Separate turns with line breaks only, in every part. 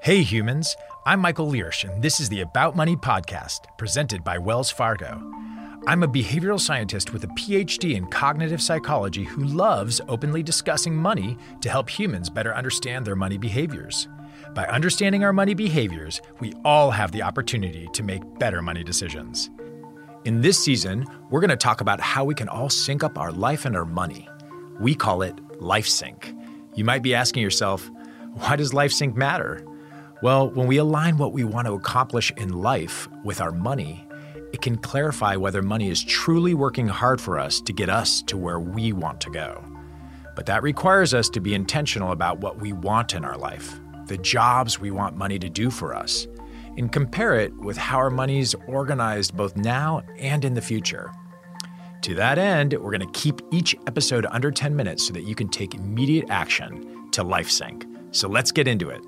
Hey humans, I'm Michael Learsh, and this is the About Money podcast, presented by Wells Fargo. I'm a behavioral scientist with a PhD in cognitive psychology who loves openly discussing money to help humans better understand their money behaviors. By understanding our money behaviors, we all have the opportunity to make better money decisions. In this season, we're going to talk about how we can all sync up our life and our money. We call it Life Sync. You might be asking yourself, why does Life Sync matter? Well, when we align what we want to accomplish in life with our money, it can clarify whether money is truly working hard for us to get us to where we want to go. But that requires us to be intentional about what we want in our life, the jobs we want money to do for us, and compare it with how our money is organized both now and in the future. To that end, we're going to keep each episode under 10 minutes so that you can take immediate action to Life Sync. So let's get into it.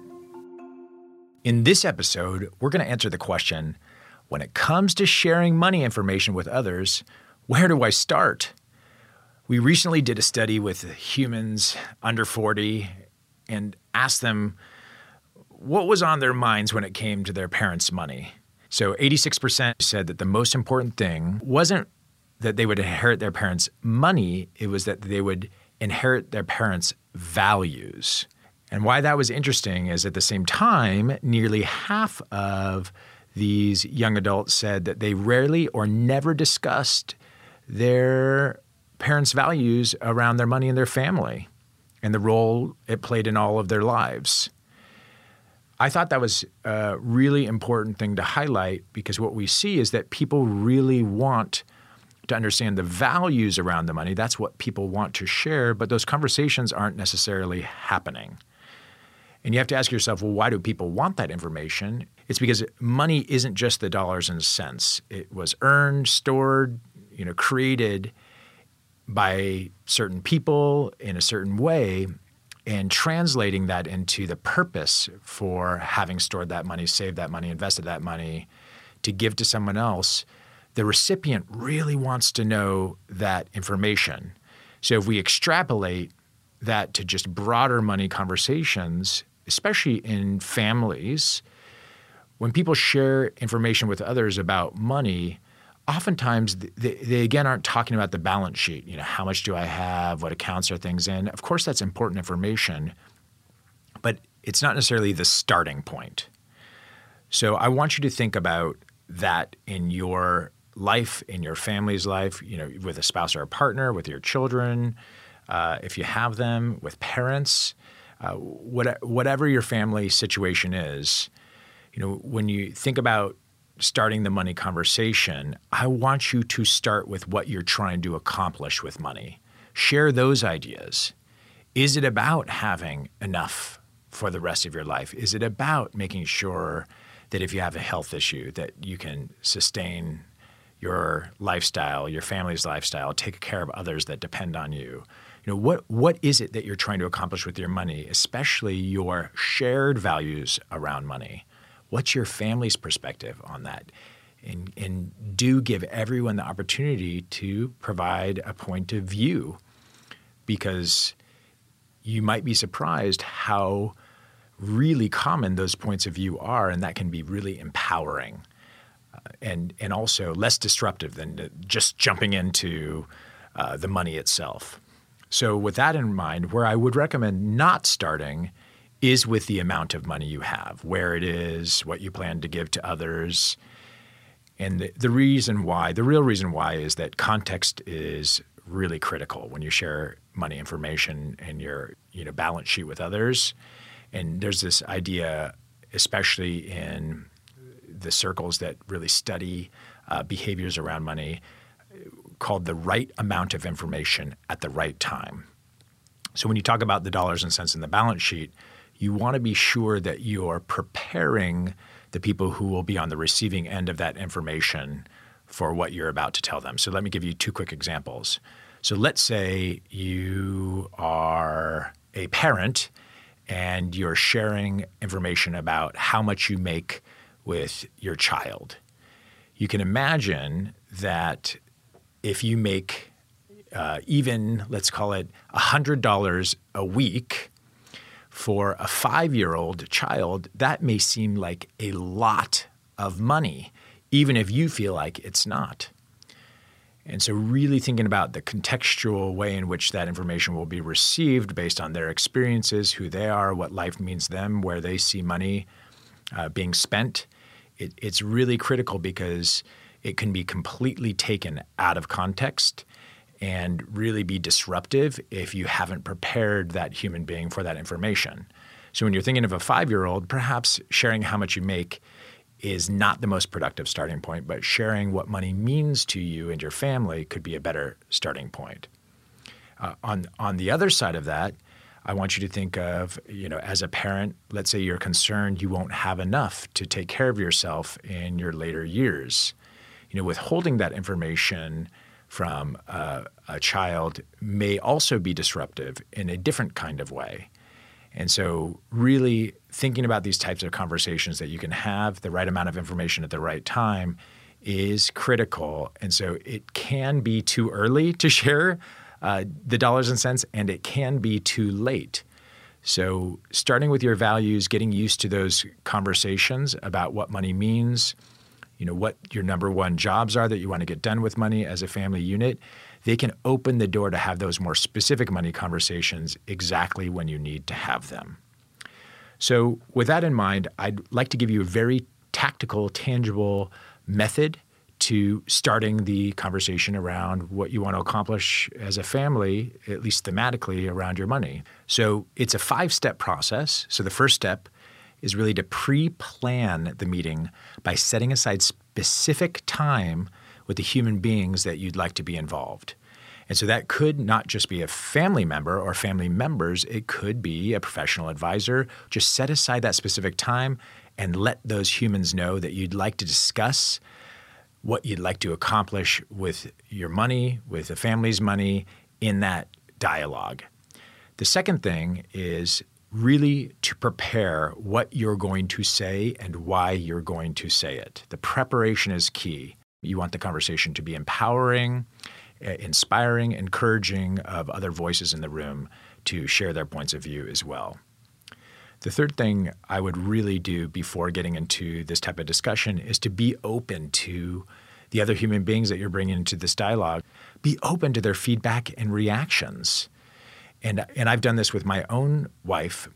In this episode, we're going to answer the question, when it comes to sharing money information with others, where do I start? We recently did a study with humans under 40 and asked them what was on their minds when it came to their parents' money. So 86% said that the most important thing wasn't that they would inherit their parents' money, it was that they would inherit their parents' values. And why that was interesting is at the same time, nearly half of these young adults said that they rarely or never discussed their parents' values around their money and their family and the role it played in all of their lives. I thought that was a really important thing to highlight because what we see is that people really want to understand the values around the money. That's what people want to share, but those conversations aren't necessarily happening. And you have to ask yourself, well, why do people want that information? It's because money isn't just the dollars and cents. It was earned, stored, created by certain people in a certain way, and translating that into the purpose for having stored that money, saved that money, invested that money to give to someone else. The recipient really wants to know that information. So if we extrapolate that to just broader money conversations, especially in families, when people share information with others about money, oftentimes they again aren't talking about the balance sheet. How much do I have? What accounts are things in? Of course, that's important information, but it's not necessarily the starting point. So I want you to think about that in your life, in your family's life, with a spouse or a partner, with your children, if you have them, with parents. Whatever your family situation is, when you think about starting the money conversation, I want you to start with what you're trying to accomplish with money. Share those ideas. Is it about having enough for the rest of your life? Is it about making sure that if you have a health issue that you can sustain your lifestyle, your family's lifestyle, take care of others that depend on you? What is it that you're trying to accomplish with your money, especially your shared values around money? What's your family's perspective on that? And do give everyone the opportunity to provide a point of view, because you might be surprised how really common those points of view are, and that can be really empowering and also less disruptive than just jumping into the money itself. So with that in mind, where I would recommend not starting is with the amount of money you have, where it is, what you plan to give to others. And the real reason why is that context is really critical when you share money information and your balance sheet with others. And there's this idea, especially in the circles that really study behaviors around money, called the right amount of information at the right time. So when you talk about the dollars and cents in the balance sheet, you want to be sure that you're preparing the people who will be on the receiving end of that information for what you're about to tell them. So let me give you two quick examples. So let's say you are a parent and you're sharing information about how much you make with your child. You can imagine that if you make even, let's call it $100 a week For a 5-year-old child, that may seem like a lot of money, even if you feel like it's not. And so really thinking about the contextual way in which that information will be received based on their experiences, who they are, what life means to them, where they see money being spent, it's really critical because it can be completely taken out of context and really be disruptive if you haven't prepared that human being for that information. So when you're thinking of a 5-year-old, perhaps sharing how much you make is not the most productive starting point, but sharing what money means to you and your family could be a better starting point. On the other side of that, I want you to think of, as a parent, let's say you're concerned you won't have enough to take care of yourself in your later years. Withholding that information from a child may also be disruptive in a different kind of way. And so really thinking about these types of conversations that you can have, the right amount of information at the right time, is critical. And so it can be too early to share the dollars and cents, and it can be too late. So starting with your values, getting used to those conversations about what money means, what your number one jobs are that you want to get done with money as a family unit, they can open the door to have those more specific money conversations exactly when you need to have them. So with that in mind, I'd like to give you a very tactical, tangible method to starting the conversation around what you want to accomplish as a family, at least thematically, around your money. So it's a 5-step process. So the first step is really to pre-plan the meeting by setting aside specific time with the human beings that you'd like to be involved. And so that could not just be a family member or family members, it could be a professional advisor. Just set aside that specific time and let those humans know that you'd like to discuss what you'd like to accomplish with your money, with the family's money, in that dialogue. The second thing is really to prepare what you're going to say and why you're going to say it. The preparation is key. You want the conversation to be empowering, inspiring, encouraging of other voices in the room to share their points of view as well. The third thing I would really do before getting into this type of discussion is to be open to the other human beings that you're bringing into this dialogue. Be open to their feedback and reactions. And I've done this with my own wife.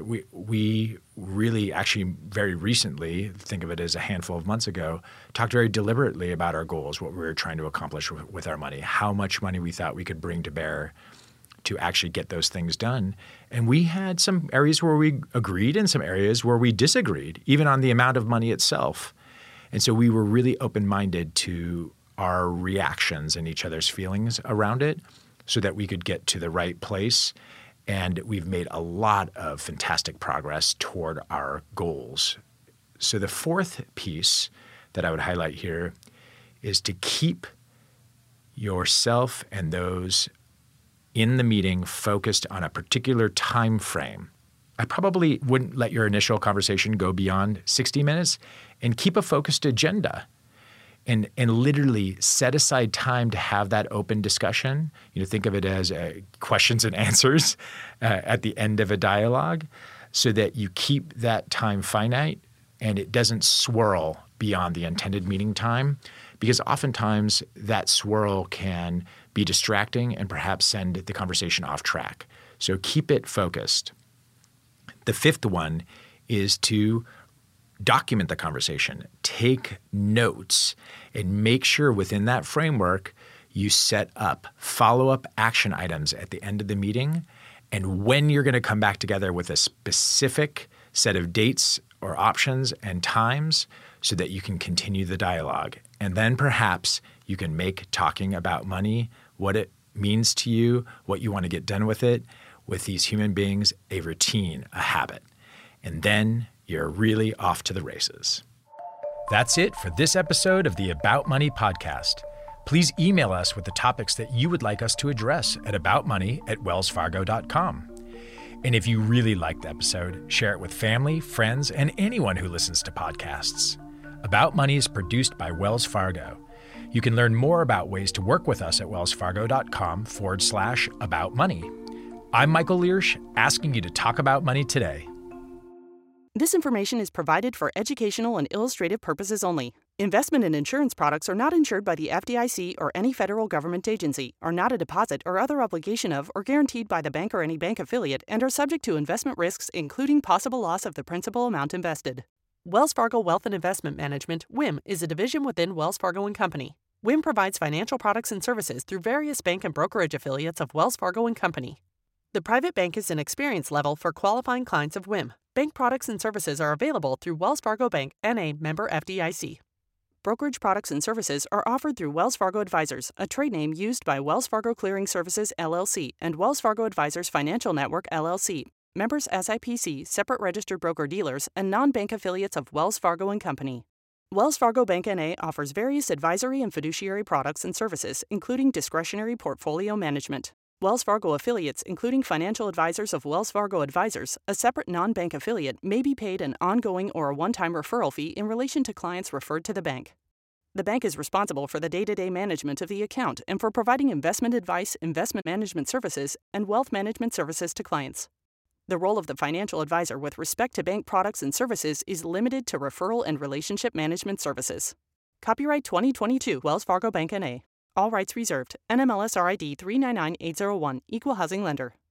We really actually very recently, think of it as a handful of months ago, talked very deliberately about our goals, what we were trying to accomplish with our money, how much money we thought we could bring to bear to actually get those things done. And we had some areas where we agreed and some areas where we disagreed, even on the amount of money itself. And so we were really open-minded to our reactions and each other's feelings around it so that we could get to the right place. And we've made a lot of fantastic progress toward our goals. So the fourth piece that I would highlight here is to keep yourself and those in the meeting focused on a particular time frame. I probably wouldn't let your initial conversation go beyond 60 minutes, and keep a focused agenda. And literally set aside time to have that open discussion. Think of it as questions and answers at the end of a dialogue so that you keep that time finite and it doesn't swirl beyond the intended meeting time, because oftentimes that swirl can be distracting and perhaps send the conversation off track. So keep it focused. The fifth one is to document the conversation, take notes, and make sure within that framework you set up follow-up action items at the end of the meeting and when you're going to come back together with a specific set of dates or options and times so that you can continue the dialogue. And then perhaps you can make talking about money, what it means to you, what you want to get done with it, with these human beings, a routine, a habit. And then you're really off to the races.
That's it for this episode of the About Money podcast. Please email us with the topics that you would like us to address at aboutmoney@wellsfargo.com. And if you really liked the episode, share it with family, friends, and anyone who listens to podcasts. About Money is produced by Wells Fargo. You can learn more about ways to work with us at wellsfargo.com/aboutmoney.
I'm Michael Liersch, asking you to talk about money today.
This information is provided for educational and illustrative purposes only. Investment and insurance products are not insured by the FDIC or any federal government agency, are not a deposit or other obligation of or guaranteed by the bank or any bank affiliate, and are subject to investment risks, including possible loss of the principal amount invested. Wells Fargo Wealth and Investment Management, WIM, is a division within Wells Fargo & Company. WIM provides financial products and services through various bank and brokerage affiliates of Wells Fargo & Company. The private bank is an experience level for qualifying clients of WIM. Bank products and services are available through Wells Fargo Bank, N.A., member FDIC. Brokerage products and services are offered through Wells Fargo Advisors, a trade name used by Wells Fargo Clearing Services, LLC, and Wells Fargo Advisors Financial Network, LLC, members SIPC, separate registered broker-dealers, and non-bank affiliates of Wells Fargo & Company. Wells Fargo Bank, N.A. offers various advisory and fiduciary products and services, including discretionary portfolio management. Wells Fargo affiliates, including financial advisors of Wells Fargo Advisors, a separate non-bank affiliate, may be paid an ongoing or a one-time referral fee in relation to clients referred to the bank. The bank is responsible for the day-to-day management of the account and for providing investment advice, investment management services, and wealth management services to clients. The role of the financial advisor with respect to bank products and services is limited to referral and relationship management services. Copyright 2022 Wells Fargo Bank, N.A. All rights reserved. NMLS RID 399801, Equal Housing Lender.